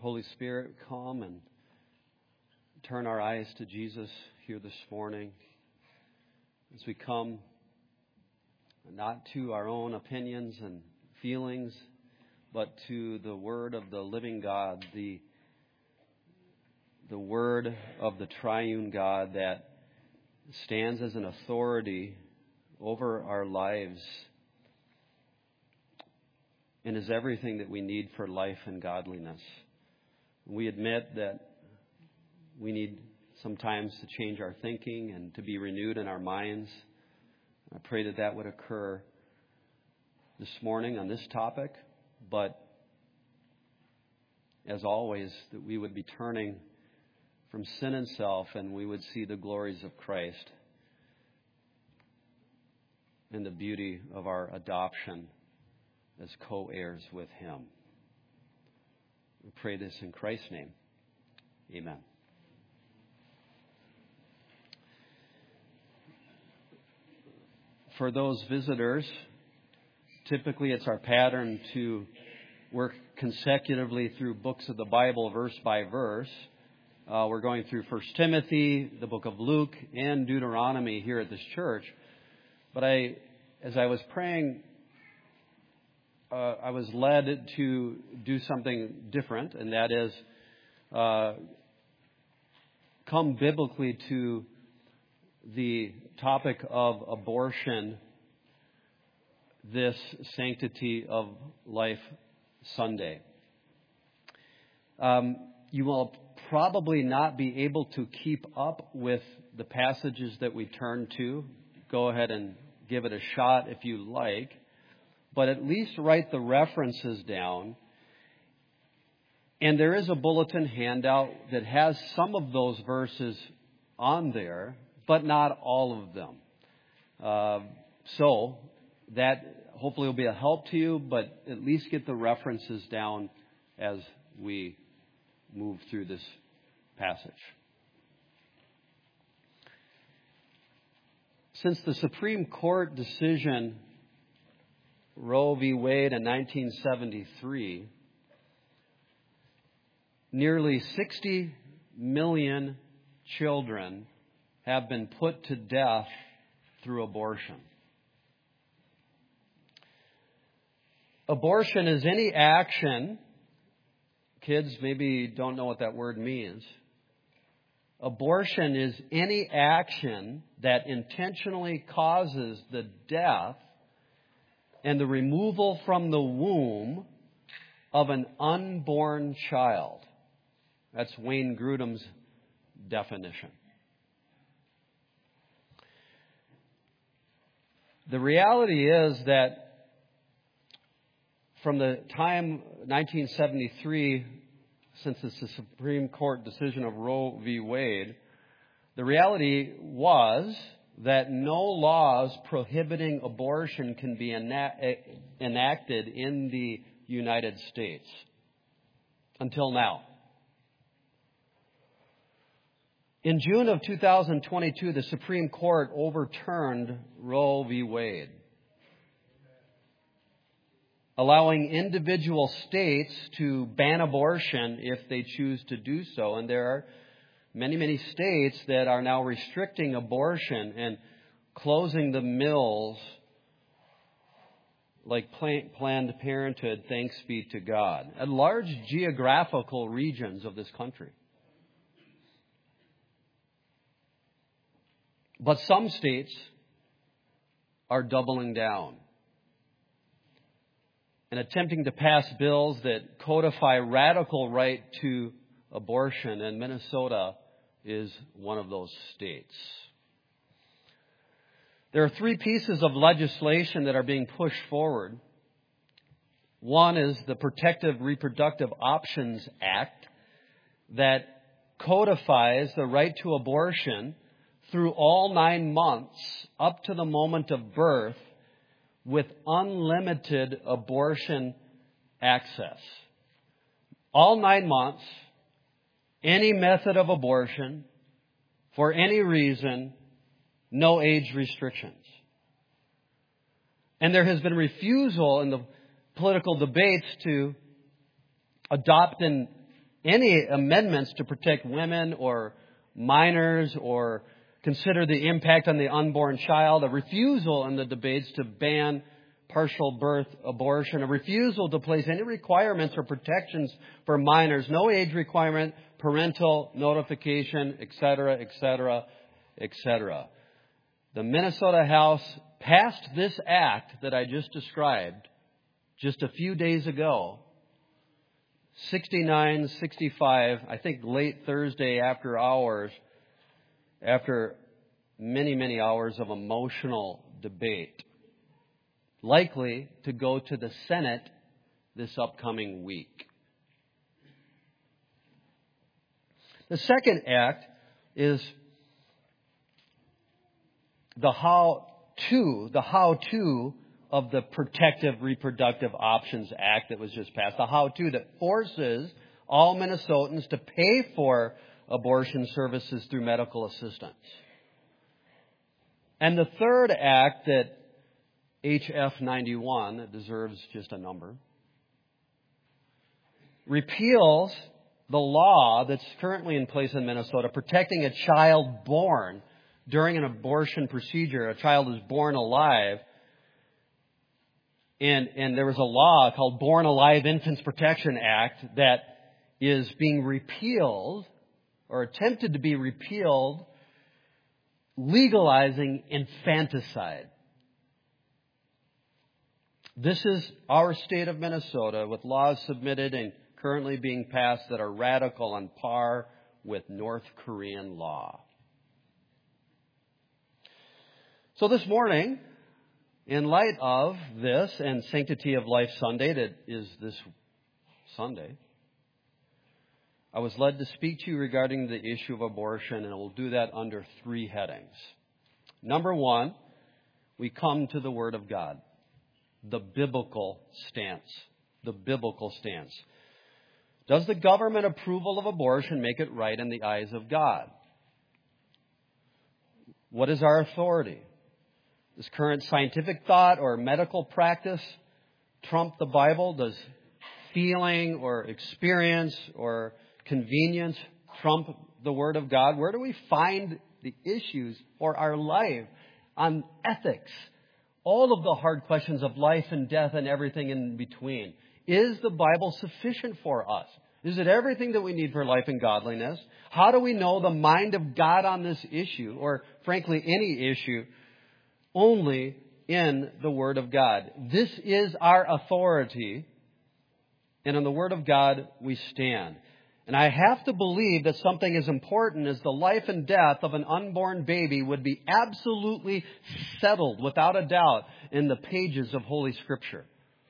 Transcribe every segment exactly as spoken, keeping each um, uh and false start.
Holy Spirit, come and turn our eyes to Jesus here this morning as we come not to our own opinions and feelings, but to the Word of the living God, the, the Word of the triune God that stands as an authority over our lives and is everything that we need for life and godliness. We admit that we need sometimes to change our thinking and to be renewed in our minds. I pray that that would occur this morning on this topic, but as always, that we would be turning from sin and self and we would see the glories of Christ and the beauty of our adoption as co-heirs with Him. We pray this in Christ's name. Amen. For those visitors, typically it's our pattern to work consecutively through books of the Bible, verse by verse. Uh, we're going through First Timothy, the book of Luke, and Deuteronomy here at this church. But I, as I was praying, uh, I was led to do something different, and that is uh, come biblically to the topic of abortion this Sanctity of Life Sunday. Um, you will probably not be able to keep up with the passages that we turn to. Go ahead and give it a shot if you like, but at least write the references down. And there is a bulletin handout that has some of those verses on there, but not all of them. Uh, so that hopefully will be a help to you, but at least get the references down as we move through this passage. Since the Supreme Court decision, Roe v. Wade in nineteen seventy-three, nearly sixty million children have been put to death through abortion. Abortion is any action, kids maybe don't know what that word means. Abortion is any action that intentionally causes the death and the removal from the womb of an unborn child. That's Wayne Grudem's definition. The reality is that from the time nineteen seventy-three, since it's the Supreme Court decision of Roe v. Wade, the reality was that no laws prohibiting abortion can be enacted in the United States until now. In June of two thousand twenty-two, the Supreme Court overturned Roe v. Wade, allowing individual states to ban abortion if they choose to do so. And there are many, many states that are now restricting abortion and closing the mills like Planned Parenthood, thanks be to God, at large geographical regions of this country. But some states are doubling down and attempting to pass bills that codify radical right to abortion, and Minnesota is one of those states. There are three pieces of legislation that are being pushed forward. One is the Protective Reproductive Options Act that codifies the right to abortion through all nine months up to the moment of birth with unlimited abortion access. All nine months, any method of abortion, for any reason, no age restrictions. And there has been refusal in the political debates to adopt an any amendments to protect women or minors or consider the impact on the unborn child, a refusal in the debates to ban partial birth abortion, a refusal to place any requirements or protections for minors, no age requirement, parental notification, et cetera, et cetera, et cetera. The Minnesota House passed this act that I just described just a few days ago, sixty-nine sixty-five, I think late Thursday after hours, after many, many hours of emotional debate, likely to go to the Senate this upcoming week. The second act is the how-to, the how-to of the Protective Reproductive Options Act that was just passed. The how-to that forces all Minnesotans to pay for abortion services through medical assistance. And the third act that H F ninety-one, that deserves just a number, repeals the law that's currently in place in Minnesota protecting a child born during an abortion procedure. A child is born alive. And, and there was a law called Born Alive Infants Protection Act that is being repealed or attempted to be repealed, legalizing infanticide. This is our state of Minnesota with laws submitted and currently being passed that are radical on par with North Korean law. So this morning, in light of this and Sanctity of Life Sunday that is this Sunday, I was led to speak to you regarding the issue of abortion, and we'll do that under three headings. Number one, we come to the Word of God. The biblical stance. The biblical stance. Does the government approval of abortion make it right in the eyes of God? What is our authority? Does current scientific thought or medical practice trump the Bible? Does feeling or experience or convenience trump the Word of God? Where do we find the issues for our life on ethics? All of the hard questions of life and death and everything in between. Is the Bible sufficient for us? Is it everything that we need for life and godliness? How do we know the mind of God on this issue, or frankly any issue, only in the Word of God? This is our authority, and in the Word of God we stand. And I have to believe that something as important as the life and death of an unborn baby would be absolutely settled, without a doubt, in the pages of Holy Scripture.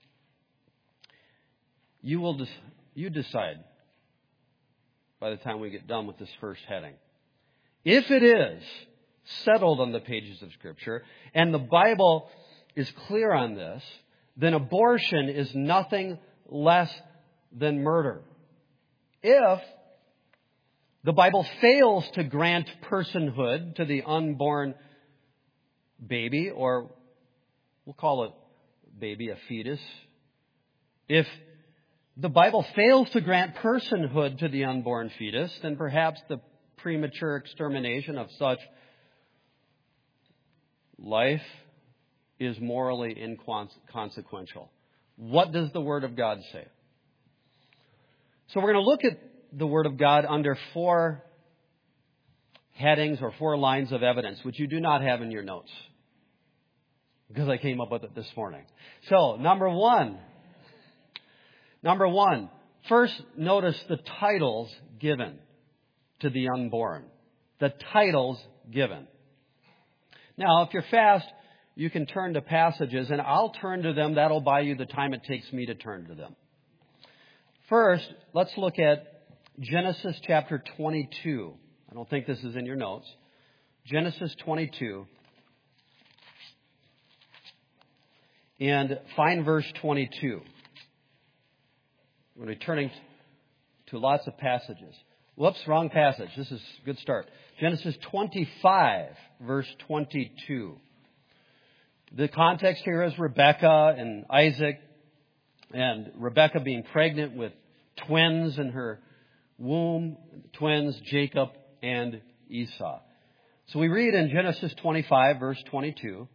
You will des- you decide by the time we get done with this first heading. If it is settled on the pages of Scripture, and the Bible is clear on this, then abortion is nothing less than murder. If the Bible fails to grant personhood to the unborn baby, or we'll call it baby, a fetus, if the Bible fails to grant personhood to the unborn fetus, then perhaps the premature extermination of such life is morally inconsequential. What does the Word of God say? So we're going to look at the Word of God under four headings or four lines of evidence, which you do not have in your notes, because I came up with it this morning. So, number one, number one, first notice the titles given to the unborn. The titles given. Now, if you're fast, you can turn to passages, and I'll turn to them. That'll buy you the time it takes me to turn to them. First, let's look at Genesis chapter twenty-two. I don't think this is in your notes. Genesis twenty-two. And find verse twenty-two. We're returning to lots of passages. Whoops, wrong passage. This is a good start. Genesis twenty-five, verse twenty-two. The context here is Rebekah and Isaac, and Rebekah being pregnant with twins in her womb, twins, Jacob and Esau. So we read in Genesis twenty-five, verse twenty-two,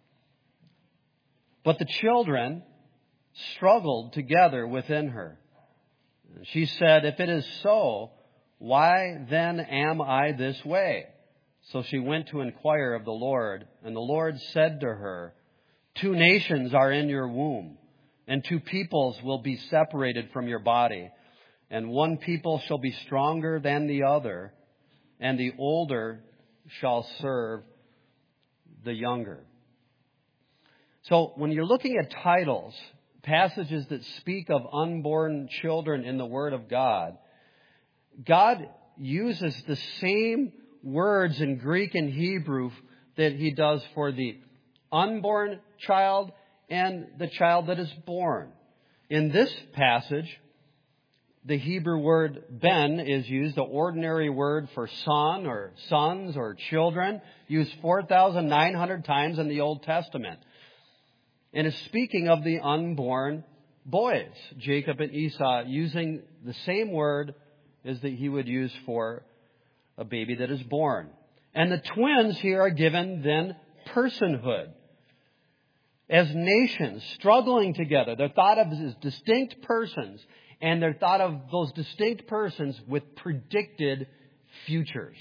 "But the children struggled together within her. She said, 'If it is so, why then am I this way?' So she went to inquire of the Lord, and the Lord said to her, 'Two nations are in your womb, and two peoples will be separated from your body, and one people shall be stronger than the other, and the older shall serve the younger.'" So when you're looking at titles, passages that speak of unborn children in the Word of God, God uses the same words in Greek and Hebrew that He does for the unborn child and the child that is born. In this passage, the Hebrew word ben is used, the ordinary word for son or sons or children, used four thousand nine hundred times in the Old Testament. And is speaking of the unborn boys, Jacob and Esau, using the same word as that he would use for a baby that is born. And the twins here are given then personhood. As nations struggling together, they're thought of as distinct persons, and they're thought of those distinct persons with predicted futures.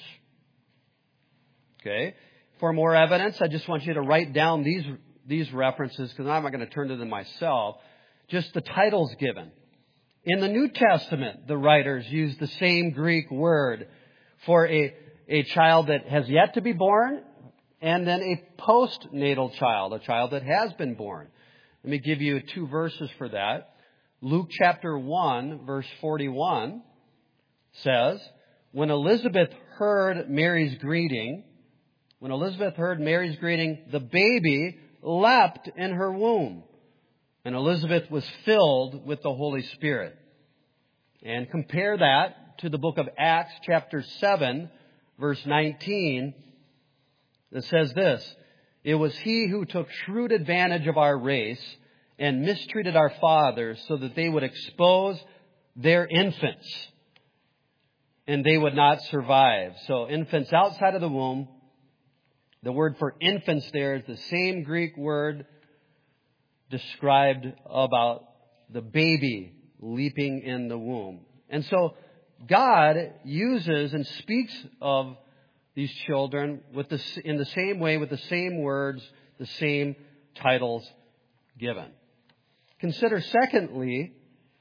Okay? For more evidence, I just want you to write down these these references, because I'm not going to turn to them myself. Just the titles given. In the New Testament, the writers use the same Greek word for a, a child that has yet to be born, and then a postnatal child, a child that has been born. Let me give you two verses for that. Luke chapter one, verse forty-one says, when Elizabeth heard Mary's greeting, when Elizabeth heard Mary's greeting, the baby leapt in her womb, and Elizabeth was filled with the Holy Spirit. And compare that to the book of Acts chapter seven, verse nineteen, that says this, "It was he who took shrewd advantage of our race and mistreated our fathers so that they would expose their infants and they would not survive." So infants outside of the womb. The word for infants there is the same Greek word described about the baby leaping in the womb. And so God uses and speaks of these children with the, in the same way, with the same words, the same titles given. Consider, secondly,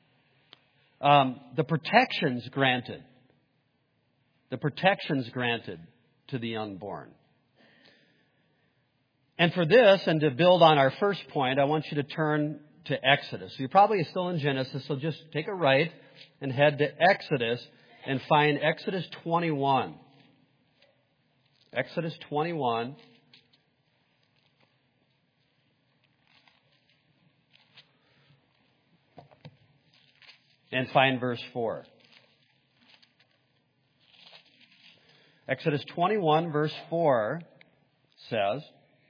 um, the protections granted. The protections granted to the unborn. And for this, and to build on our first point, I want you to turn to Exodus. You're probably still in Genesis, so just take a right and head to Exodus and find Exodus twenty-one. Exodus twenty-one. And find verse four. Exodus twenty-one, verse four says,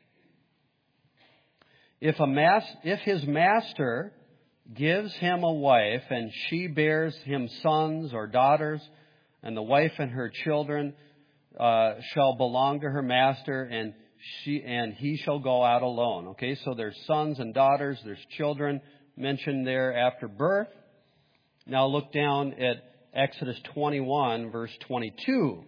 If a mas- if his master gives him a wife, and she bears him sons or daughters, and the wife and her children uh, shall belong to her master, and she and he shall go out alone. Okay, so there's sons and daughters, there's children mentioned there after birth. Now look down at Exodus twenty-one, verse twenty-two.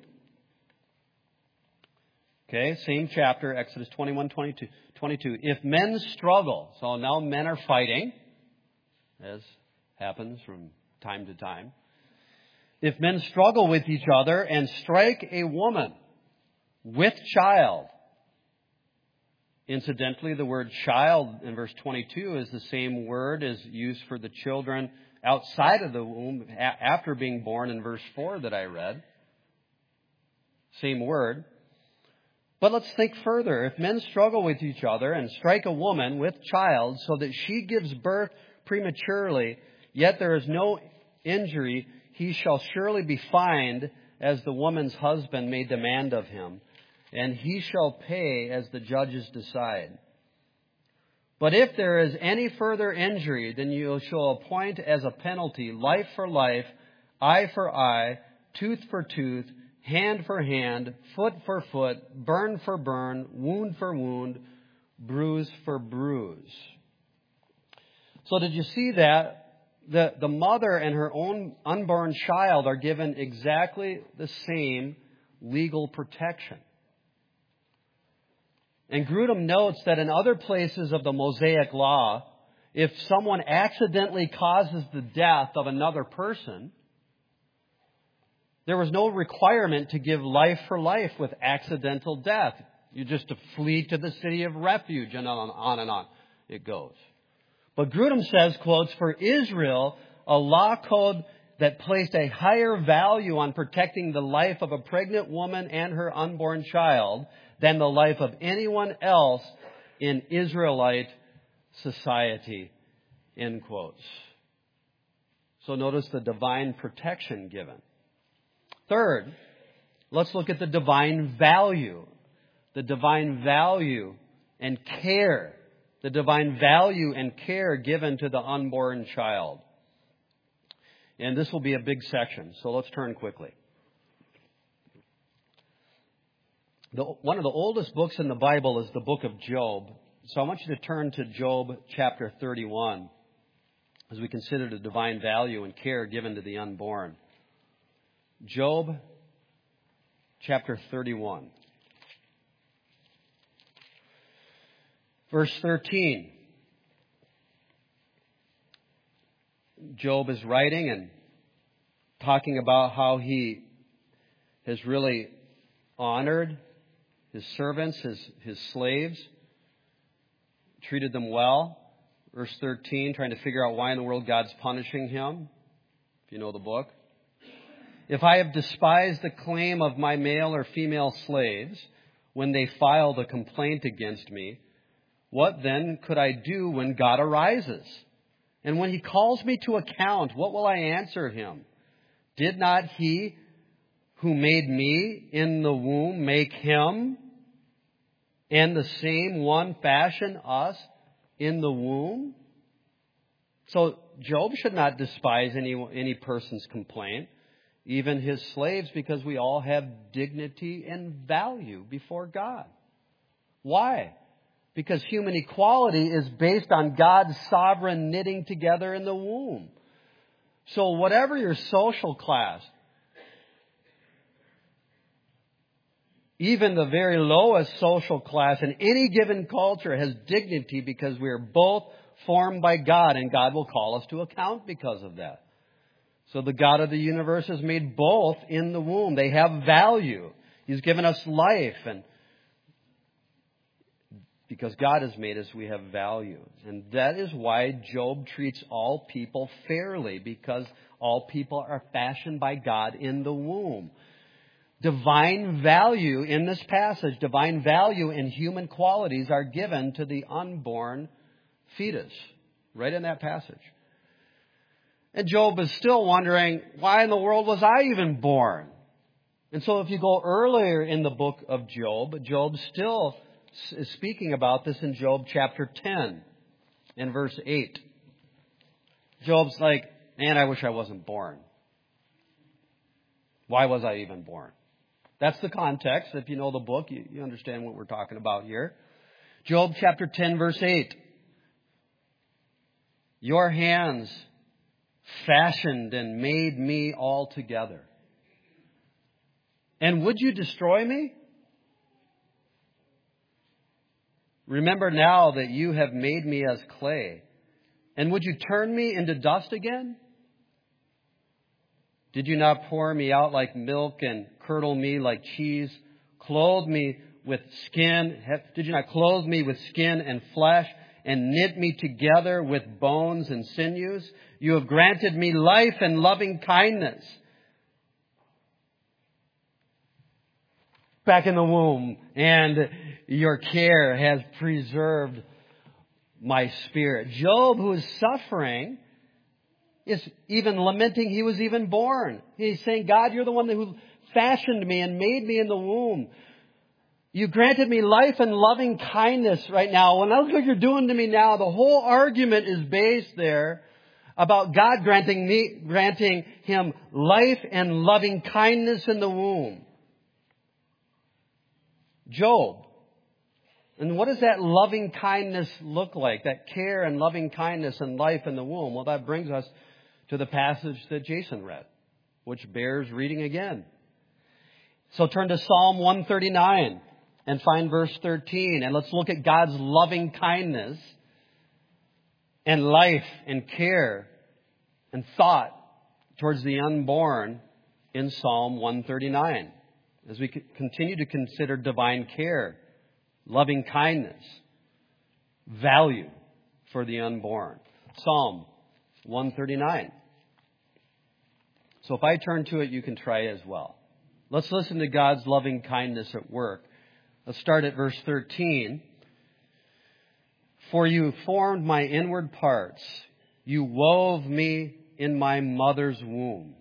Okay, same chapter, Exodus twenty-one, twenty-two. twenty-two. If men struggle, so now men are fighting, as happens from time to time. If men struggle with each other and strike a woman with child. Incidentally, the word child in verse twenty-two is the same word as used for the children outside of the womb after being born in verse four that I read. Same word. But let's think further. If men struggle with each other and strike a woman with child so that she gives birth prematurely, yet there is no injury, he shall surely be fined as the woman's husband may demand of him, and he shall pay as the judges decide. But if there is any further injury, then you shall appoint as a penalty life for life, eye for eye, tooth for tooth, hand for hand, foot for foot, burn for burn, wound for wound, bruise for bruise. So did you see that? The, the mother and her own unborn child are given exactly the same legal protection. And Grudem notes that in other places of the Mosaic Law, if someone accidentally causes the death of another person, there was no requirement to give life for life with accidental death. You just to flee to the city of refuge, and on, on and on it goes. But Grudem says, quotes, for Israel, a law code that placed a higher value on protecting the life of a pregnant woman and her unborn child than the life of anyone else in Israelite society, end quotes. So notice the divine protection given. Third, let's look at the divine value. The divine value and care. The divine value and care given to the unborn child. And this will be a big section, so let's turn quickly. The, one of the oldest books in the Bible is the book of Job. So I want you to turn to Job chapter thirty-one as we consider the divine value and care given to the unborn. Job chapter thirty-one. Verse thirteen. Job is writing and talking about how he has really honored his servants, his, his slaves, treated them well. Verse thirteen, trying to figure out why in the world God's punishing him, if you know the book. If I have despised the claim of my male or female slaves when they filed a complaint against me, what then could I do when God arises? And when he calls me to account, what will I answer him? Did not he who made me in the womb make him? And the same one fashion us in the womb? So Job should not despise any, any person's complaint, even his slaves, because we all have dignity and value before God. Why? Because human equality is based on God's sovereign knitting together in the womb. So whatever your social class, even the very lowest social class in any given culture has dignity because we are both formed by God, and God will call us to account because of that. So the God of the universe has made both in the womb. They have value. He's given us life, and because God has made us, we have value. And that is why Job treats all people fairly, because all people are fashioned by God in the womb. Divine value in this passage, divine value in human qualities are given to the unborn fetus, right in that passage. And Job is still wondering, why in the world was I even born? And so if you go earlier in the book of Job, Job still is speaking about this in Job chapter ten and verse eight. Job's like, man, I wish I wasn't born. Why was I even born? That's the context. If you know the book, you, you understand what we're talking about here. Job chapter ten, verse eight. Your hands fashioned and made me altogether. And would you destroy me? Remember now that you have made me as clay. And would you turn me into dust again? Did you not pour me out like milk and curdle me like cheese? Clothe me with skin. Did you not clothe me with skin and flesh and knit me together with bones and sinews? You have granted me life and loving kindness. Back in the womb, and your care has preserved my spirit. Job, who is suffering, is even lamenting he was even born. He's saying, God, you're the one who fashioned me and made me in the womb. You granted me life and loving kindness right now. When I look what you're doing to me now, the whole argument is based there about God granting me, granting him life and loving kindness in the womb. Job. And what does that loving kindness look like? That care and loving kindness and life in the womb? Well, that brings us to the passage that Jason read, which bears reading again. So turn to Psalm one thirty-nine and find verse thirteen. And let's look at God's loving kindness and life and care and thought towards the unborn in Psalm one thirty-nine. As we continue to consider divine care, loving kindness, value for the unborn. Psalm one thirty-nine. So if I turn to it, you can try as well. Let's listen to God's loving kindness at work. Let's start at verse thirteen. For you formed my inward parts. You wove me in my mother's womb.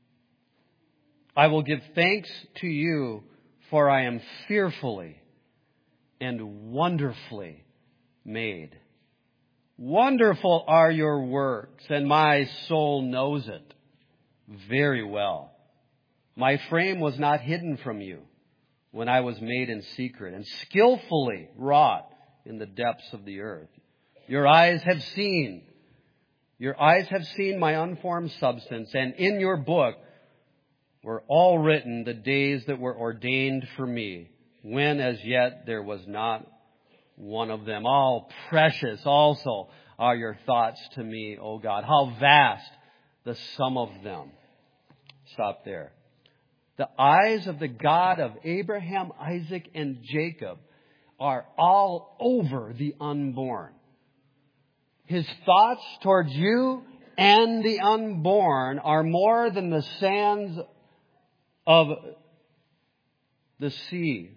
I will give thanks to you, for I am fearfully and wonderfully made. Wonderful are your works, and my soul knows it very well. My frame was not hidden from you when I was made in secret and skillfully wrought in the depths of the earth. Your eyes have seen, your eyes have seen my unformed substance, and in your book were all written the days that were ordained for me, when as yet there was not one of them. All precious also are your thoughts to me, O God. How vast the sum of them. Stop there. The eyes of the God of Abraham, Isaac, and Jacob are all over the unborn. His thoughts towards you and the unborn are more than the sands of the sea.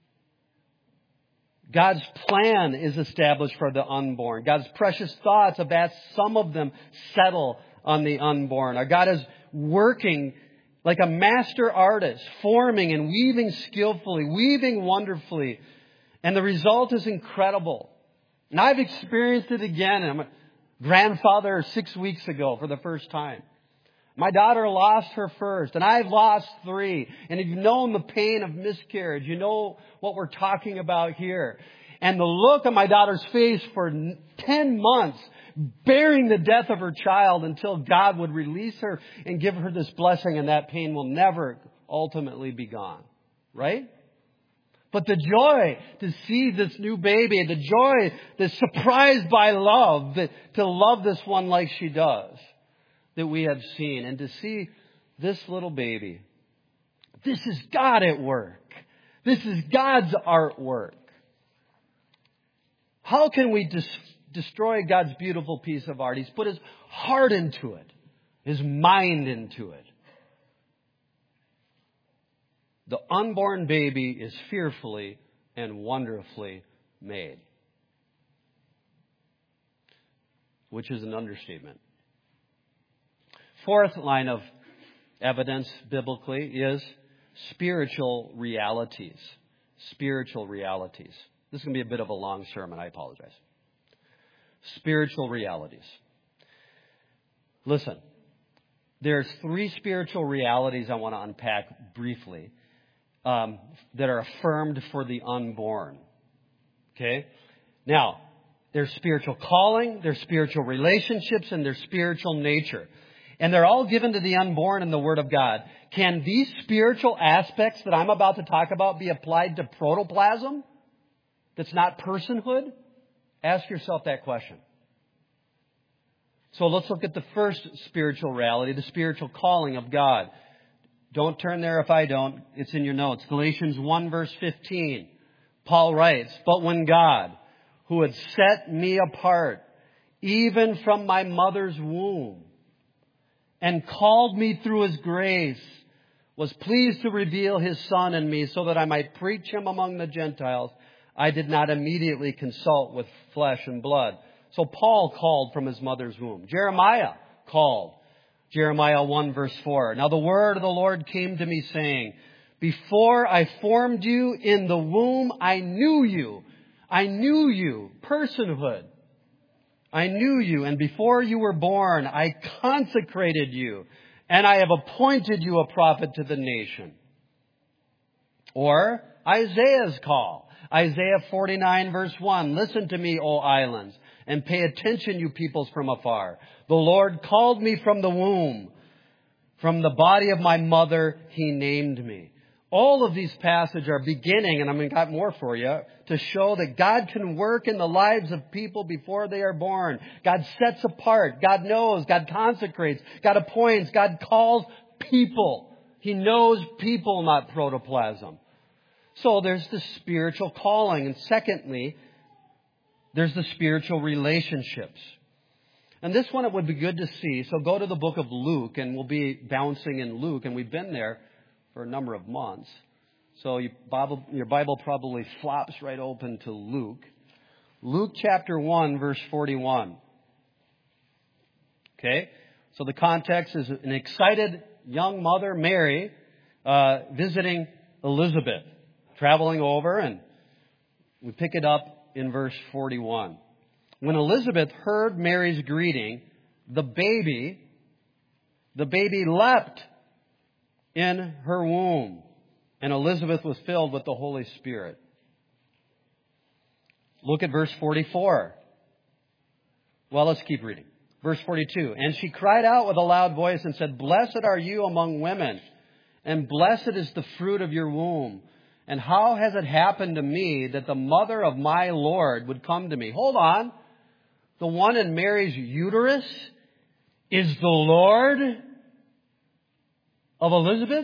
God's plan is established for the unborn. God's precious thoughts, a vast sum of them, settle on the unborn. Our God is working like a master artist, forming and weaving skillfully, weaving wonderfully. And the result is incredible. And I've experienced it again. I'm a grandfather six weeks ago for the first time. My daughter lost her first, and I've lost three. And if you've known the pain of miscarriage, you know what we're talking about here. And the look on my daughter's face for ten months, bearing the death of her child until God would release her and give her this blessing, and that pain will never ultimately be gone. Right? But the joy to see this new baby, the joy, the surprised by love, that to love this one like she does, that we have seen, and to see this little baby. This is God at work. This is God's artwork. How can we dis- destroy God's beautiful piece of art? He's put his heart into it, his mind into it. The unborn baby is fearfully and wonderfully made, which is an understatement. Fourth line of evidence biblically is spiritual realities. Spiritual realities. This is going to be a bit of a long sermon. I apologize. Spiritual realities. Listen, there's three spiritual realities I want to unpack briefly um, that are affirmed for the unborn. Okay? Now, there's spiritual calling, there's spiritual relationships, and there's spiritual nature. And they're all given to the unborn in the Word of God. Can these spiritual aspects that I'm about to talk about be applied to protoplasm that's not personhood? Ask yourself that question. So let's look at the first spiritual reality, the spiritual calling of God. Don't turn there if I don't. It's in your notes. Galatians one verse fifteen. Paul writes, "But when God, who had set me apart, even from my mother's womb, and called me through His grace, was pleased to reveal His Son in me so that I might preach Him among the Gentiles, I did not immediately consult with flesh and blood." So Paul called from his mother's womb. Jeremiah called. Jeremiah one verse four. "Now the word of the Lord came to me saying, before I formed you in the womb, I knew you." I knew you. Personhood. I knew you, and before you were born, I consecrated you, and I have appointed you a prophet to the nation. Or Isaiah's call. Isaiah forty-nine verse one. Listen to me, O islands, and pay attention, you peoples from afar. The Lord called me from the womb. From the body of my mother, He named me. All of these passages are beginning, and I've got more for you, to show that God can work in the lives of people before they are born. God sets apart. God knows. God consecrates. God appoints. God calls people. He knows people, not protoplasm. So there's the spiritual calling. And secondly, there's the spiritual relationships. And this one it would be good to see. So go to the book of Luke, and we'll be bouncing in Luke, and we've been there for a number of months. So your Bible, your Bible probably flops right open to Luke. Luke chapter one, verse forty-one. Okay? So the context is an excited young mother, Mary, uh, visiting Elizabeth, traveling over, and we pick it up in verse forty-one. When Elizabeth heard Mary's greeting, the baby, the baby leapt in her womb, and Elizabeth was filled with the Holy Spirit. Look at verse forty-four. Well, let's keep reading. Verse forty-two. And she cried out with a loud voice and said, Blessed are you among women, and blessed is the fruit of your womb. And how has it happened to me that the mother of my Lord would come to me? Hold on. The one in Mary's uterus is the Lord of Elizabeth?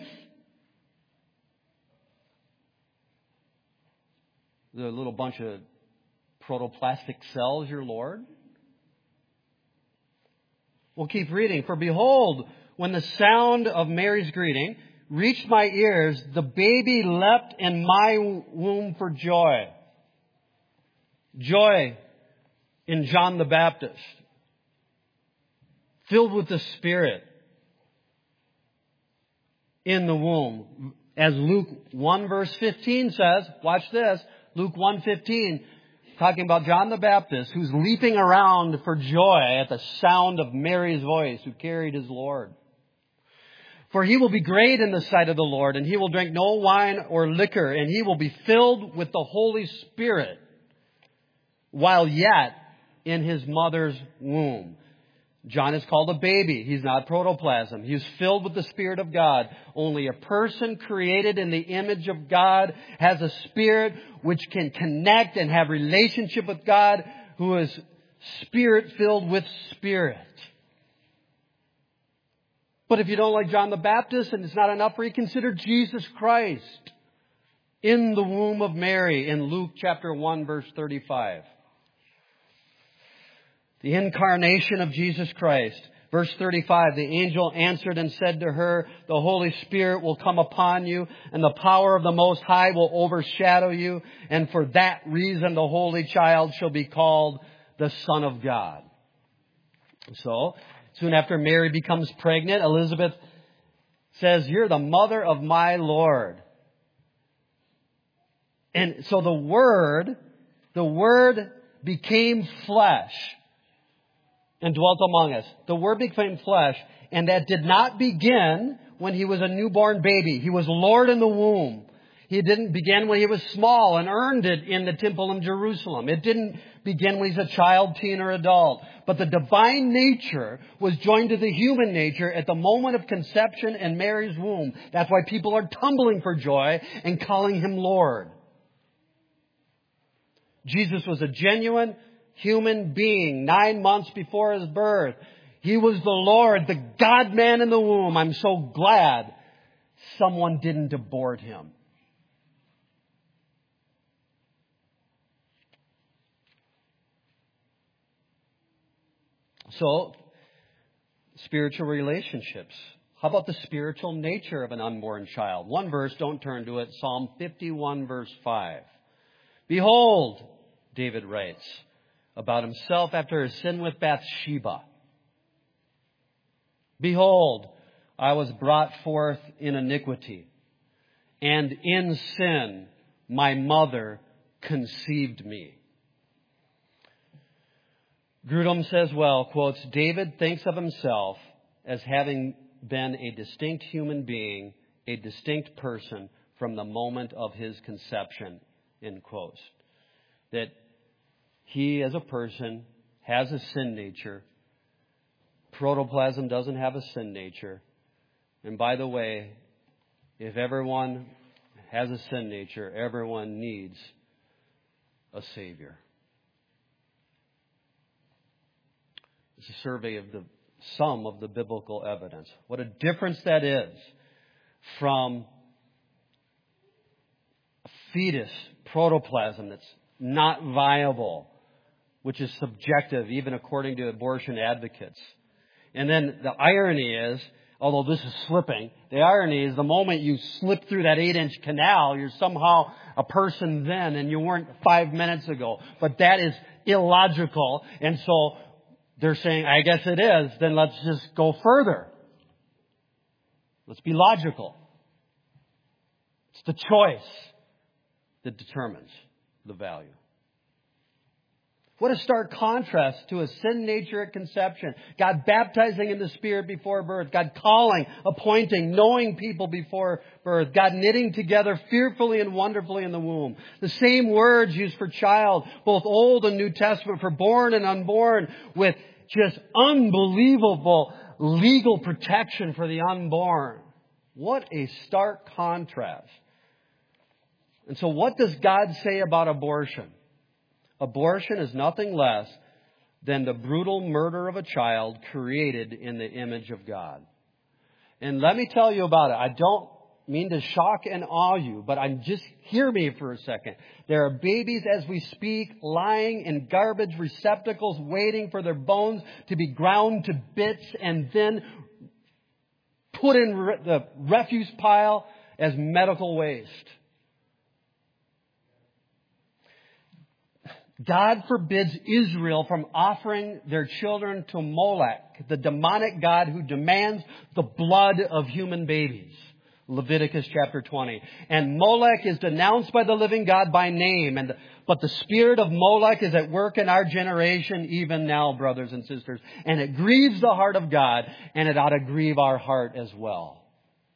The little bunch of protoplastic cells, your Lord? We'll keep reading. For behold, when the sound of Mary's greeting reached my ears, the baby leapt in my womb for joy. Joy in John the Baptist, filled with the Spirit in the womb. As Luke one verse fifteen says, watch this, Luke one fifteen, talking about John the Baptist, who's leaping around for joy at the sound of Mary's voice, who carried his Lord. For he will be great in the sight of the Lord, and he will drink no wine or liquor, and he will be filled with the Holy Spirit while yet in his mother's womb. John is called a baby. He's not protoplasm. He's filled with the Spirit of God. Only a person created in the image of God has a spirit which can connect and have relationship with God, who is Spirit filled with Spirit. But if you don't like John the Baptist and it's not enough for you, consider Jesus Christ in the womb of Mary in Luke chapter one verse thirty-five. The incarnation of Jesus Christ. Verse thirty-five, the angel answered and said to her, the Holy Spirit will come upon you, and the power of the Most High will overshadow you, and for that reason the Holy Child shall be called the Son of God. So, soon after Mary becomes pregnant, Elizabeth says, you're the mother of my Lord. And so the Word, the Word became flesh and dwelt among us. The Word became flesh, and that did not begin when He was a newborn baby. He was Lord in the womb. He didn't begin when He was small and earned it in the temple in Jerusalem. It didn't begin when He's a child, teen, or adult. But the divine nature was joined to the human nature at the moment of conception in Mary's womb. That's why people are tumbling for joy and calling Him Lord. Jesus was a genuine human being nine months before His birth. He was the Lord, the God-man in the womb. I'm so glad someone didn't abort Him. So, spiritual relationships. How about the spiritual nature of an unborn child? One verse, don't turn to it, Psalm fifty-one verse five. Behold, David writes about himself after his sin with Bathsheba. Behold, I was brought forth in iniquity, and in sin my mother conceived me. Grudem says, well, quotes, David thinks of himself as having been a distinct human being, a distinct person from the moment of his conception, end quotes. That he as a person has a sin nature. Protoplasm doesn't have a sin nature. And by the way, if everyone has a sin nature, everyone needs a Savior. It's a survey of the sum of the biblical evidence. What a difference that is from a fetus, protoplasm that's not viable, which is subjective even according to abortion advocates. And then the irony is, although this is slipping, the irony is the moment you slip through that eight-inch canal, you're somehow a person then and you weren't five minutes ago. But that is illogical. And so they're saying, I guess it is, then let's just go further. Let's be logical. It's the choice that determines the value. What a stark contrast to a sin nature at conception. God baptizing in the Spirit before birth. God calling, appointing, knowing people before birth. God knitting together fearfully and wonderfully in the womb. The same words used for child, both Old and New Testament, for born and unborn, with just unbelievable legal protection for the unborn. What a stark contrast. And so what does God say about abortion? Abortion is nothing less than the brutal murder of a child created in the image of God. And let me tell you about it. I don't mean to shock and awe you, but I'm just, hear me for a second. There are babies as we speak lying in garbage receptacles waiting for their bones to be ground to bits and then put in re- the refuse pile as medical waste. God forbids Israel from offering their children to Molech, the demonic god who demands the blood of human babies. Leviticus chapter twenty. And Molech is denounced by the living God by name. And but the spirit of Molech is at work in our generation even now, brothers and sisters. And it grieves the heart of God, and it ought to grieve our heart as well.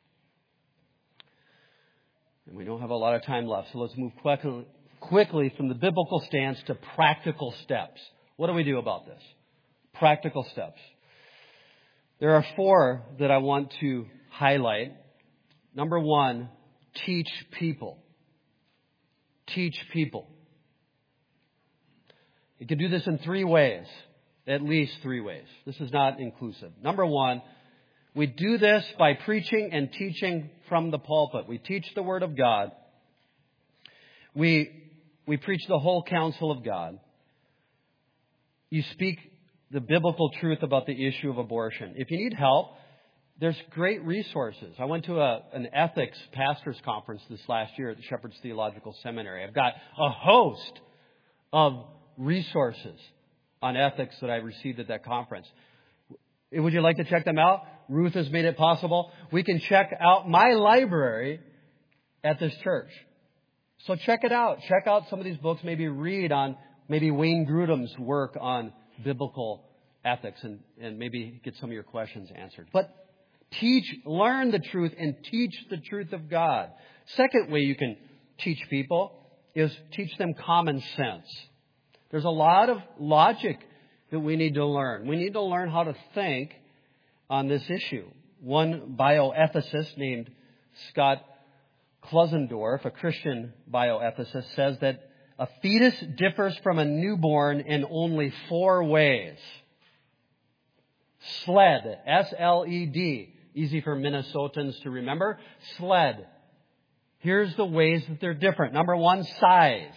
And we don't have a lot of time left, so let's move quickly. Quickly from the biblical stance to practical steps. What do we do about this? Practical steps. There are four that I want to highlight. Number one, teach people. Teach people. You can do this in three ways. At least three ways. This is not inclusive. Number one, we do this by preaching and teaching from the pulpit. We teach the Word of God. We We preach the whole counsel of God. You speak the biblical truth about the issue of abortion. If you need help, there's great resources. I went to a, an ethics pastors conference this last year at the Shepherd's Theological Seminary. I've got a host of resources on ethics that I received at that conference. Would you like to check them out? Ruth has made it possible. We can check out my library at this church. So check it out. Check out some of these books. Maybe read on maybe Wayne Grudem's work on biblical ethics and, and maybe get some of your questions answered. But teach, learn the truth and teach the truth of God. Second way you can teach people is teach them common sense. There's a lot of logic that we need to learn. We need to learn how to think on this issue. One bioethicist named Scott Klusendorf, a Christian bioethicist, says that a fetus differs from a newborn in only four ways. SLED, S L E D, easy for Minnesotans to remember. SLED. Here's the ways that they're different. Number one, size.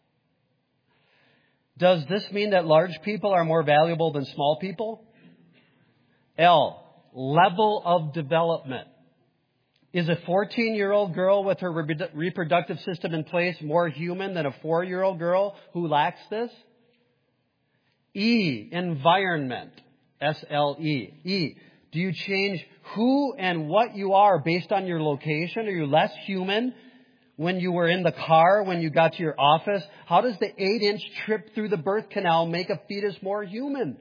Does this mean that large people are more valuable than small people? L, level of development. Is a fourteen-year-old girl with her reproductive system in place more human than a four-year-old girl who lacks this? E, environment. S L E. E, do you change who and what you are based on your location? Are you less human when you were in the car, when you got to your office? How does the eight-inch trip through the birth canal make a fetus more human?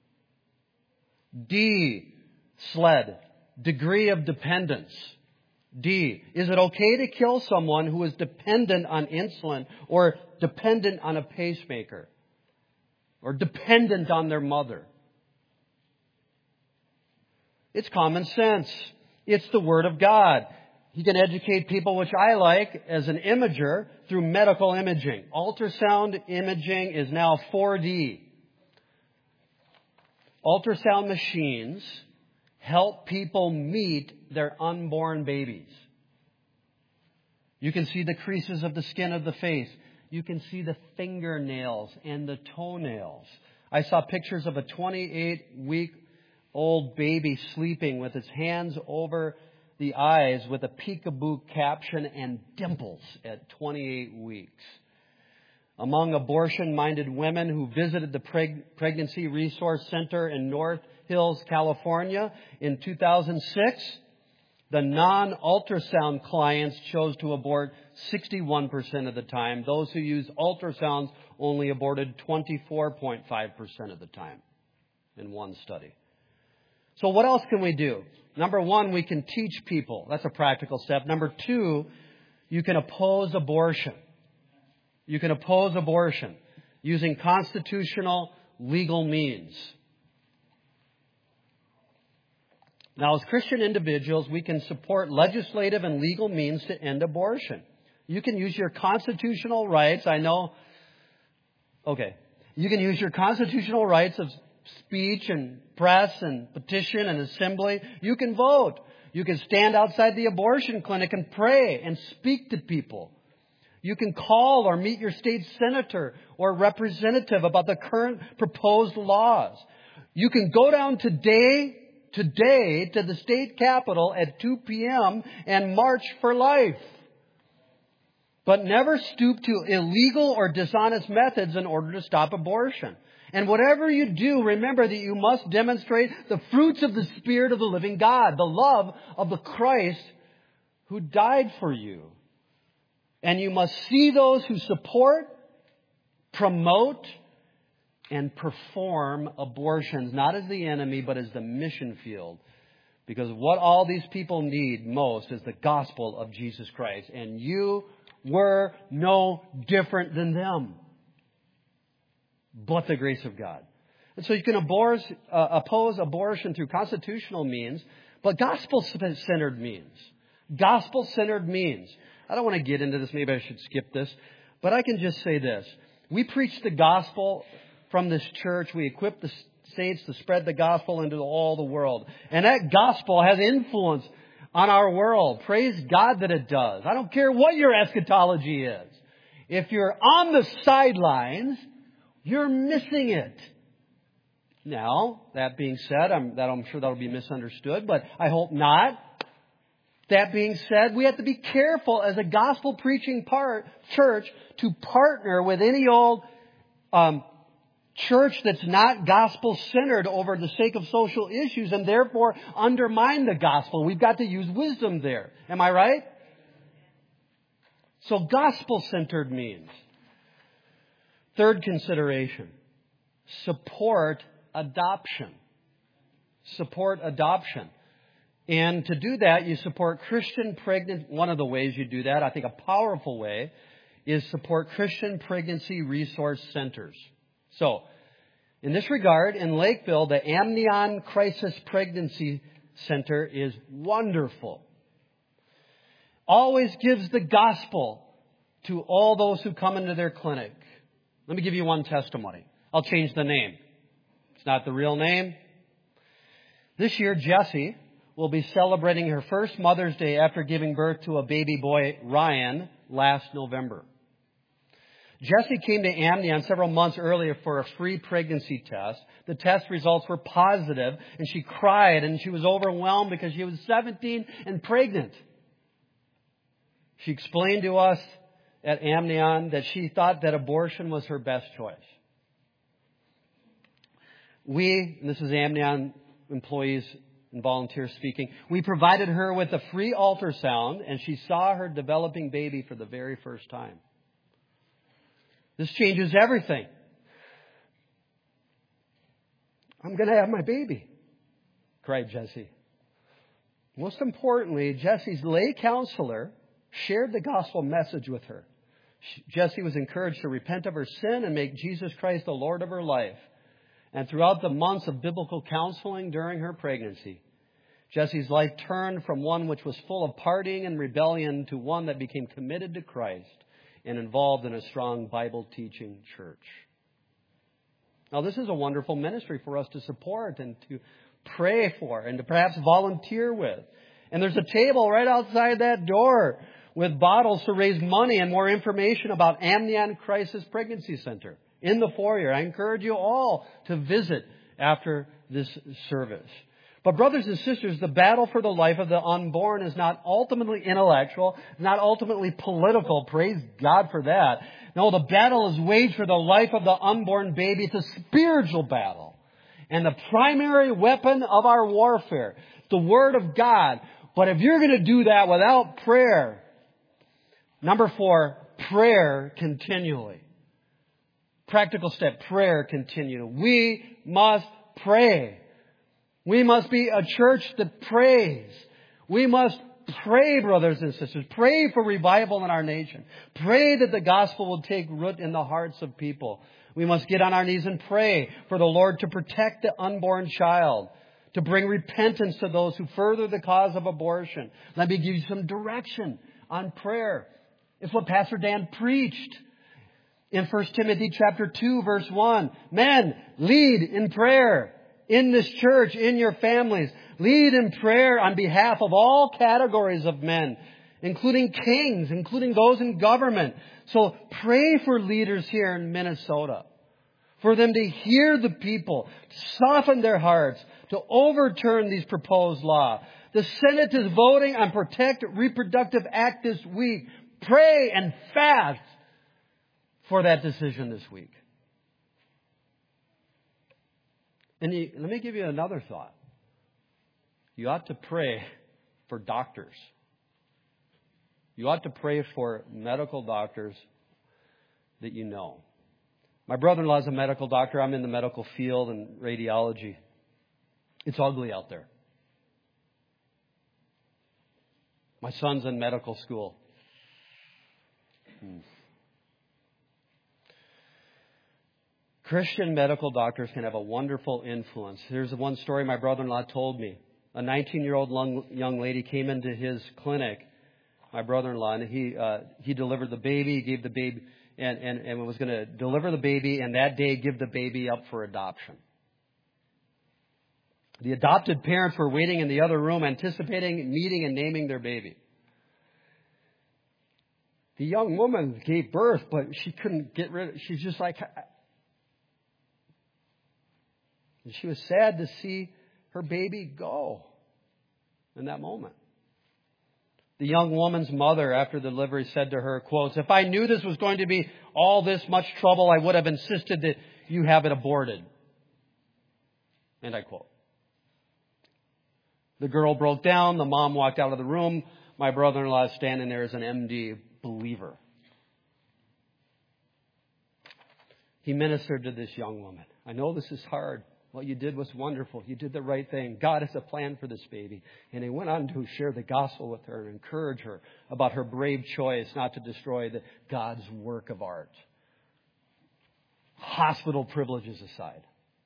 D, SLED, degree of dependence. D, is it okay to kill someone who is dependent on insulin or dependent on a pacemaker or dependent on their mother? It's common sense. It's the Word of God. He can educate people, which I like, as an imager through medical imaging. Ultrasound imaging is now four D. Ultrasound machines help people meet their unborn babies. You can see the creases of the skin of the face. You can see the fingernails and the toenails. I saw pictures of a twenty-eight-week-old baby sleeping with its hands over the eyes with a peekaboo caption and dimples at twenty-eight weeks. Among abortion-minded women who visited the Preg- Pregnancy Resource Center in North Hills, California in two thousand six, the non-ultrasound clients chose to abort sixty-one percent of the time. Those who used ultrasounds only aborted twenty-four point five percent of the time in one study. So what else can we do? Number one, we can teach people. That's a practical step. Number two, you can oppose abortion. You can oppose abortion using constitutional legal means. Now, as Christian individuals, we can support legislative and legal means to end abortion. You can use your constitutional rights. I know. Okay. You can use your constitutional rights of speech and press and petition and assembly. You can vote. You can stand outside the abortion clinic and pray and speak to people. You can call or meet your state senator or representative about the current proposed laws. You can go down today, today to the state capitol at two p.m. and march for life. But never stoop to illegal or dishonest methods in order to stop abortion. And whatever you do, remember that you must demonstrate the fruits of the Spirit of the living God, the love of the Christ who died for you. And you must see those who support, promote, and perform abortions, not as the enemy, but as the mission field. Because what all these people need most is the gospel of Jesus Christ. And you were no different than them, but the grace of God. And so you can abor- uh, oppose abortion through constitutional means, but gospel-centered means. Gospel-centered means. I don't want to get into this. Maybe I should skip this. But I can just say this. We preach the gospel from this church. We equip the saints to spread the gospel into all the world. And that gospel has influence on our world. Praise God that it does. I don't care what your eschatology is. If you're on the sidelines, you're missing it. Now, that being said, I'm, that I'm sure that'll be misunderstood, but I hope not. That being said, we have to be careful as a gospel-preaching part, church to partner with any old um, church that's not gospel-centered over the sake of social issues and therefore undermine the gospel. We've got to use wisdom there. Am I right? So gospel-centered means. Third consideration, support adoption. Support adoption. And to do that, you support Christian pregnant. One of the ways you do that, I think a powerful way, is support Christian pregnancy resource centers. So, in this regard, in Lakeville, the Amnion Crisis Pregnancy Center is wonderful. Always gives the gospel to all those who come into their clinic. Let me give you one testimony. I'll change the name. It's not the real name. This year, Jessie will be celebrating her first Mother's Day after giving birth to a baby boy, Ryan, last November. Jessie came to Amnion several months earlier for a free pregnancy test. The test results were positive, and she cried, and she was overwhelmed because she was seventeen and pregnant. She explained to us at Amnion that she thought that abortion was her best choice. We, and this is Amnion employees and volunteer speaking. We provided her with a free ultrasound, and she saw her developing baby for the very first time. This changes everything. I'm going to have my baby, cried Jesse. Most importantly, Jesse's lay counselor shared the gospel message with her. Jessie was encouraged to repent of her sin and make Jesus Christ the Lord of her life. And throughout the months of biblical counseling during her pregnancy, Jessie's life turned from one which was full of partying and rebellion to one that became committed to Christ and involved in a strong Bible-teaching church. Now, this is a wonderful ministry for us to support and to pray for and to perhaps volunteer with. And there's a table right outside that door with bottles to raise money and more information about Amnion Crisis Pregnancy Center in the foyer. I encourage you all to visit after this service. But brothers and sisters, the battle for the life of the unborn is not ultimately intellectual, not ultimately political. Praise God for that. No, the battle is waged for the life of the unborn baby. It's a spiritual battle. And the primary weapon of our warfare, the Word of God. But if you're going to do that without prayer, number four, prayer continually. Practical step, prayer continually. We must pray. We must be a church that prays. We must pray, brothers and sisters. Pray for revival in our nation. Pray that the gospel will take root in the hearts of people. We must get on our knees and pray for the Lord to protect the unborn child, to bring repentance to those who further the cause of abortion. Let me give you some direction on prayer. It's what Pastor Dan preached in First Timothy chapter two, verse one. Men, lead in prayer in this church, in your families. Lead in prayer on behalf of all categories of men, including kings, including those in government. So pray for leaders here in Minnesota, for them to hear the people, to soften their hearts, to overturn these proposed laws. The Senate is voting on Protect Reproductive Act this week. Pray and fast for that decision this week. And you, let me give you another thought. You ought to pray for doctors. You ought to pray for medical doctors that you know. My brother-in-law is a medical doctor. I'm in the medical field and radiology. It's ugly out there. My son's in medical school. Hmm. Christian medical doctors can have a wonderful influence. Here's one story my brother-in-law told me. A nineteen-year-old young lady came into his clinic, my brother-in-law, and he uh, he delivered the baby, he gave the baby, and, and, and was going to deliver the baby, and that day give the baby up for adoption. The adopted parents were waiting in the other room, anticipating meeting and naming their baby. The young woman gave birth, but she couldn't get rid of it. She's just like... And she was sad to see her baby go in that moment. The young woman's mother, after delivery, said to her, quotes, "If I knew this was going to be all this much trouble, I would have insisted that you have it aborted." And I quote. The girl broke down. The mom walked out of the room. My brother-in-law is standing there as an M D believer. He ministered to this young woman. "I know this is hard. What you did was wonderful. You did the right thing. God has a plan for this baby." And he went on to share the gospel with her and encourage her about her brave choice not to destroy the, God's work of art. Hospital privileges aside.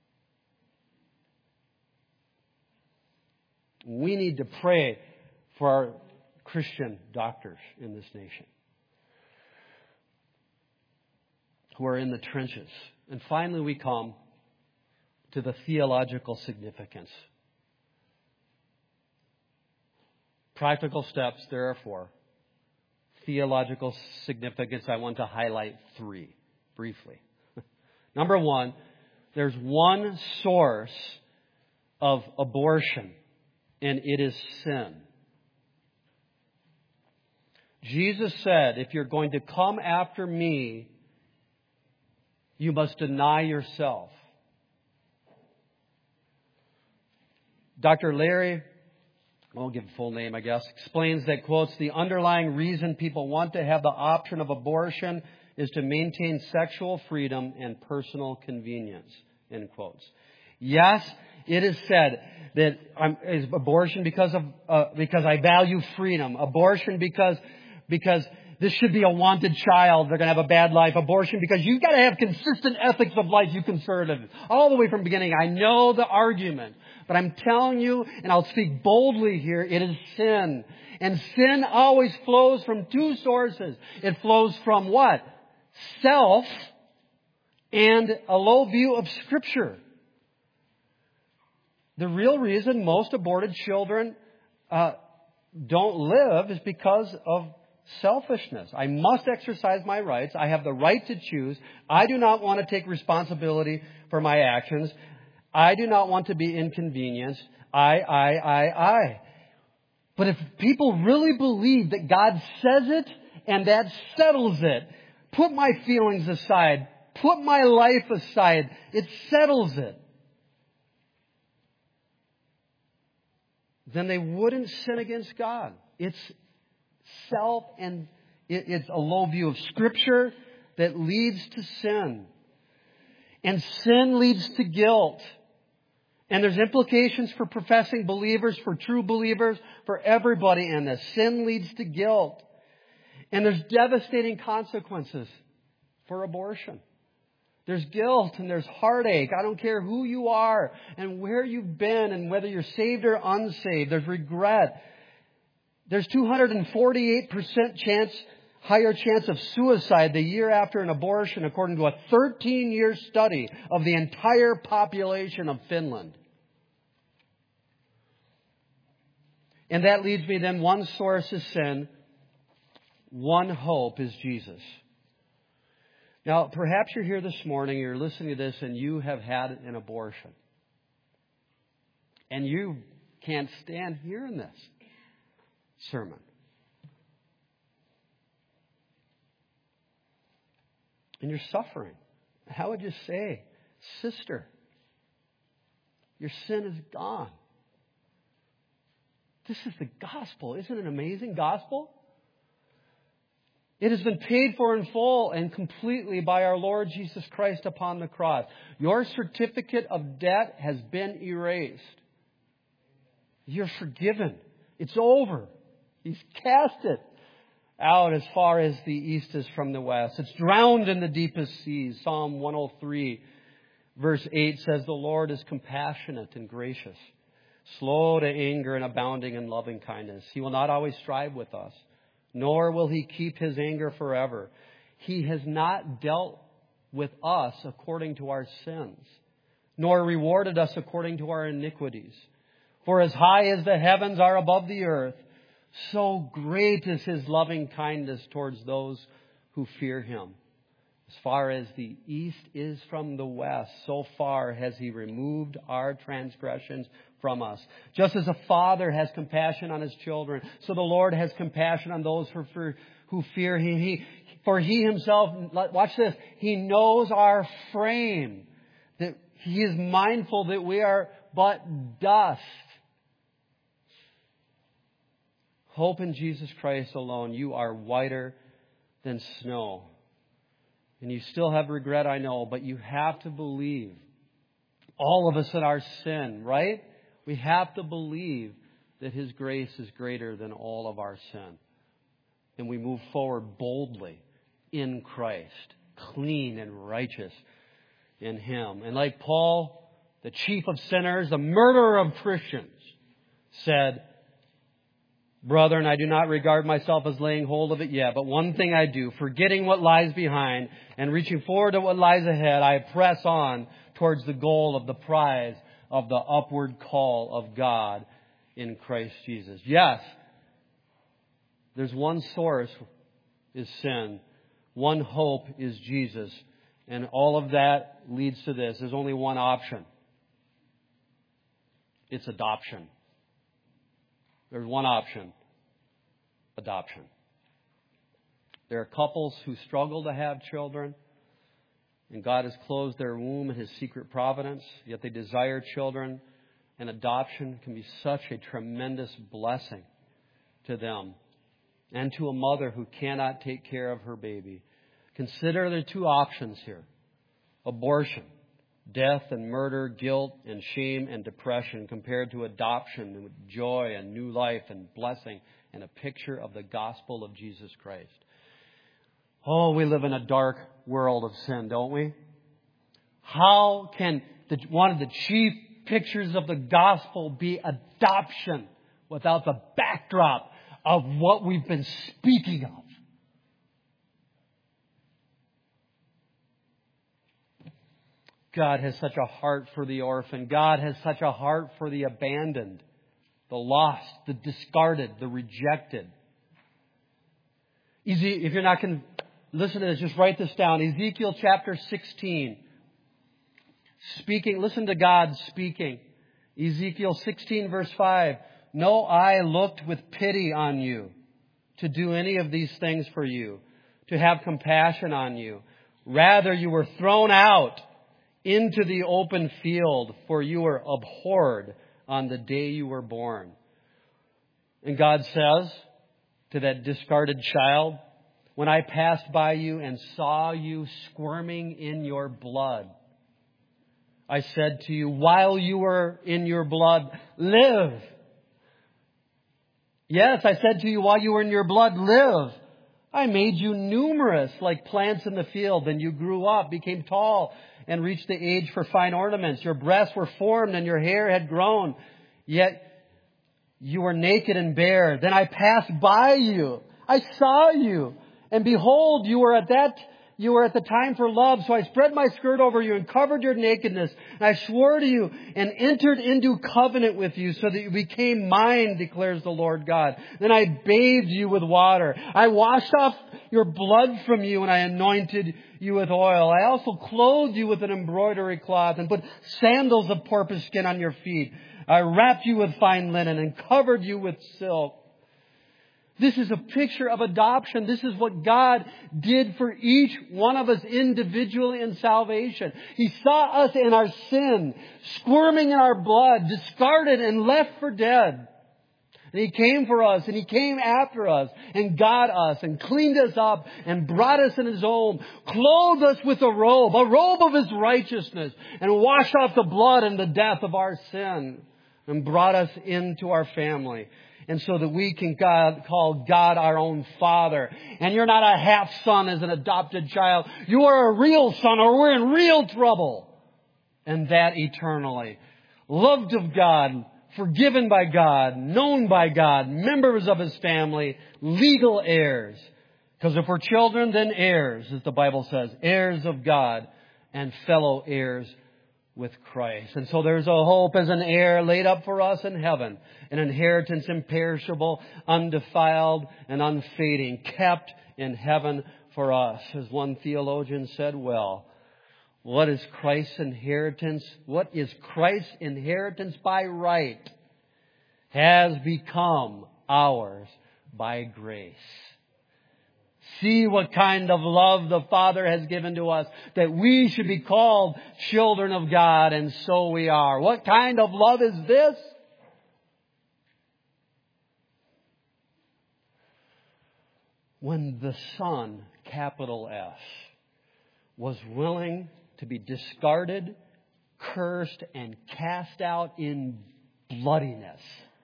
We need to pray for our Christian doctors in this nation who are in the trenches. And finally we come to the theological significance. Practical steps, there are four. Theological significance, I want to highlight three briefly. Number one, there's one source of abortion, and it is sin. Jesus said, if you're going to come after me, you must deny yourself. Doctor Larry, I won't give a full name, I guess, explains that, quotes, the underlying reason people want to have the option of abortion is to maintain sexual freedom and personal convenience, end quotes. Yes, it is said that um, is abortion because of uh, because I value freedom. Abortion because because this should be a wanted child. They're going to have a bad life. Abortion because you've got to have consistent ethics of life, you conservatives. All the way from the beginning. I know the argument. But I'm telling you, and I'll speak boldly here, it is sin. And sin always flows from two sources. It flows from what? Self and a low view of Scripture. The real reason most aborted children uh, don't live is because of selfishness. I must exercise my rights. I have the right to choose. I do not want to take responsibility for my actions. I do not want to be inconvenienced. I, I, I, I. But if people really believe that God says it and that settles it, put my feelings aside, put my life aside, it settles it, then they wouldn't sin against God. It's self and it, it's a low view of Scripture that leads to sin. And sin leads to guilt. And there's implications for professing believers, for true believers, for everybody in this. Sin leads to guilt. And there's devastating consequences for abortion. There's guilt and there's heartache. I don't care who you are and where you've been and whether you're saved or unsaved. There's regret. There's two hundred forty-eight percent chance, higher chance of suicide the year after an abortion, according to a thirteen-year study of the entire population of Finland. And that leads me then, one source is sin, one hope is Jesus. Now, perhaps you're here this morning, you're listening to this, and you have had an abortion. And you can't stand hearing this sermon. And you're suffering. How would you say, sister, your sin is gone? This is the gospel. Isn't it an amazing gospel? It has been paid for in full and completely by our Lord Jesus Christ upon the cross. Your certificate of debt has been erased. You're forgiven. It's over. He's cast it out as far as the east is from the west. It's drowned in the deepest seas. Psalm one oh three verse eight says, the Lord is compassionate and gracious, slow to anger and abounding in loving kindness. He will not always strive with us, nor will He keep His anger forever. He has not dealt with us according to our sins, nor rewarded us according to our iniquities. For as high as the heavens are above the earth, so great is His loving kindness towards those who fear Him. As far as the east is from the west, so far has He removed our transgressions from us. Just as a father has compassion on his children, so the Lord has compassion on those who fear, who fear Him. He, for He Himself, watch this, He knows our frame, that He is mindful that we are but dust. Hope in Jesus Christ alone. You are whiter than snow. And you still have regret, I know, but you have to believe. All of us in our sin, right? We have to believe that His grace is greater than all of our sin. And we move forward boldly in Christ, clean and righteous in Him. And like Paul, the chief of sinners, the murderer of Christians, said, brethren, I do not regard myself as laying hold of it yet, but one thing I do, forgetting what lies behind and reaching forward to what lies ahead, I press on towards the goal of the prize of the upward call of God in Christ Jesus. Yes, there's one source is sin. One hope is Jesus. And all of that leads to this. There's only one option. It's adoption. There's one option. Adoption. There are couples who struggle to have children, and God has closed their womb in His secret providence, yet they desire children, and adoption can be such a tremendous blessing to them and to a mother who cannot take care of her baby. Consider the two options here. Abortion, death and murder, guilt and shame and depression, compared to adoption with joy and new life and blessing and a picture of the gospel of Jesus Christ. Oh, we live in a dark world of sin, don't we? How can the, one of the chief pictures of the gospel be adoption without the backdrop of what we've been speaking of? God has such a heart for the orphan. God has such a heart for the abandoned, the lost, the discarded, the rejected. Easy, if you're not going to listen to this, just write this down. Ezekiel chapter sixteen. Speaking, listen to God speaking. Ezekiel sixteen verse five. No eye looked with pity on you to do any of these things for you, to have compassion on you. Rather, you were thrown out into the open field, for you were abhorred on the day you were born. And God says to that discarded child, when I passed by you and saw you squirming in your blood, I said to you, while you were in your blood, live. Yes, I said to you, while you were in your blood, live. I made you numerous like plants in the field. Then you grew up, became tall, and reached the age for fine ornaments. Your breasts were formed and your hair had grown. Yet you were naked and bare. Then I passed by you. I saw you. And behold, you were at that You were at the time for love, so I spread my skirt over you and covered your nakedness. And I swore to you and entered into covenant with you so that you became mine, declares the Lord God. Then I bathed you with water. I washed off your blood from you and I anointed you with oil. I also clothed you with an embroidery cloth and put sandals of porpoise skin on your feet. I wrapped you with fine linen and covered you with silk. This is a picture of adoption. This is what God did for each one of us individually in salvation. He saw us in our sin, squirming in our blood, discarded and left for dead. And He came for us and He came after us and got us and cleaned us up and brought us in His home, clothed us with a robe, a robe of His righteousness, and washed off the blood and the death of our sin and brought us into our family. And so that we can God, call God our own Father. And you're not a half son as an adopted child. You are a real son, or we're in real trouble. And that eternally. Loved of God, forgiven by God, known by God, members of His family, legal heirs. Because if we're children, then heirs, as the Bible says. Heirs of God and fellow heirs with Christ. And so there's a hope as an heir laid up for us in heaven. An inheritance imperishable, undefiled, and unfading, kept in heaven for us. As one theologian said well, what is Christ's inheritance? What is Christ's inheritance by right has become ours by grace. See what kind of love the Father has given to us, that we should be called children of God, and so we are. What kind of love is this? When the Son, capital S, was willing to be discarded, cursed, and cast out in bloodiness,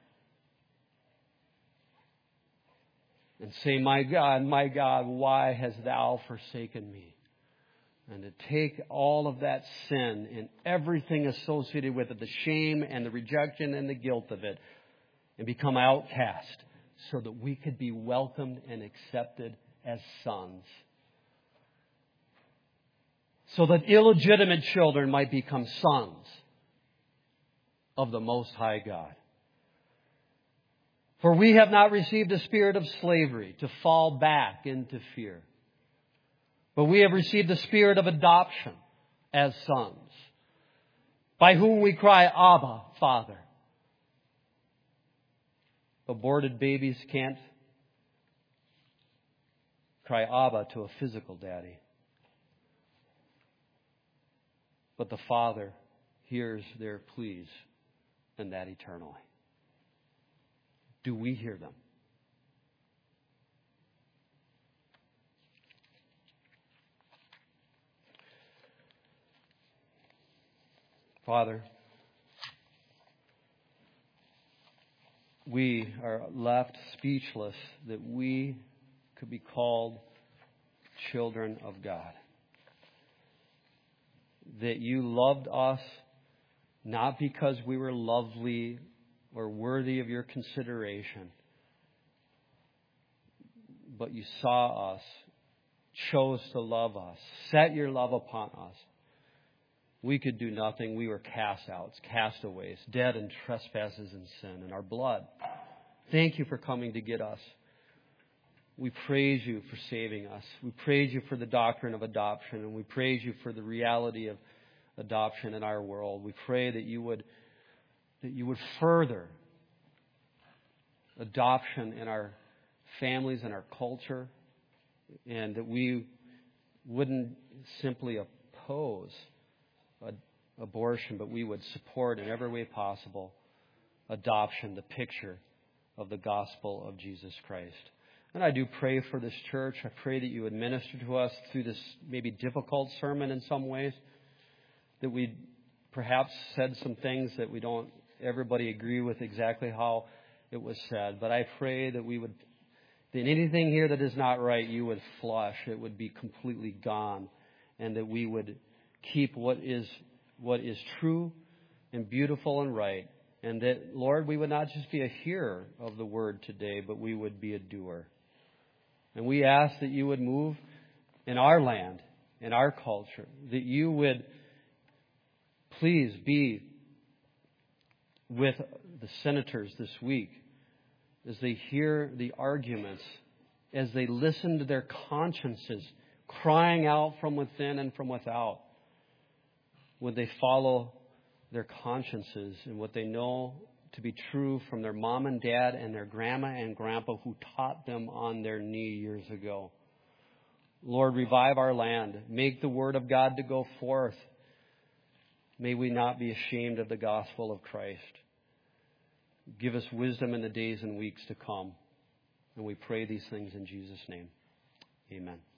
and say, my God, my God, why hast thou forsaken me? And to take all of that sin and everything associated with it, the shame and the rejection and the guilt of it, and become outcast so that we could be welcomed and accepted as sons. So that illegitimate children might become sons of the Most High God. For we have not received a spirit of slavery to fall back into fear, but we have received the spirit of adoption as sons, by whom we cry, Abba, Father. Aborted babies can't cry Abba to a physical daddy, but the Father hears their pleas and that eternally. Do we hear them? Father, we are left speechless that we could be called children of God. That you loved us not because we were lovely or worthy of your consideration, but you saw us, chose to love us, set your love upon us. We could do nothing. We were cast out, castaways, dead in trespasses and sin and our blood. Thank you for coming to get us. We praise you for saving us. We praise you for the doctrine of adoption, and we praise you for the reality of adoption in our world. We pray that you would that you would further adoption in our families and our culture, and that we wouldn't simply oppose abortion, but we would support in every way possible adoption, the picture of the gospel of Jesus Christ. And I do pray for this church. I pray that you would minister to us through this maybe difficult sermon in some ways, that we perhaps said some things that we don't everybody agree with exactly how it was said. But I pray that we would, that anything here that is not right, you would flush. It would be completely gone, and that we would keep what is what is true and beautiful and right. And that, Lord, we would not just be a hearer of the word today, but we would be a doer. And we ask that you would move in our land, in our culture, that you would please be with the senators this week as they hear the arguments, as they listen to their consciences crying out from within and from without. Would they follow their consciences and what they know to be true from their mom and dad and their grandma and grandpa who taught them on their knee years ago? Lord, revive our land. Make the word of God to go forth. May we not be ashamed of the gospel of Christ. Give us wisdom in the days and weeks to come. And we pray these things in Jesus' name. Amen.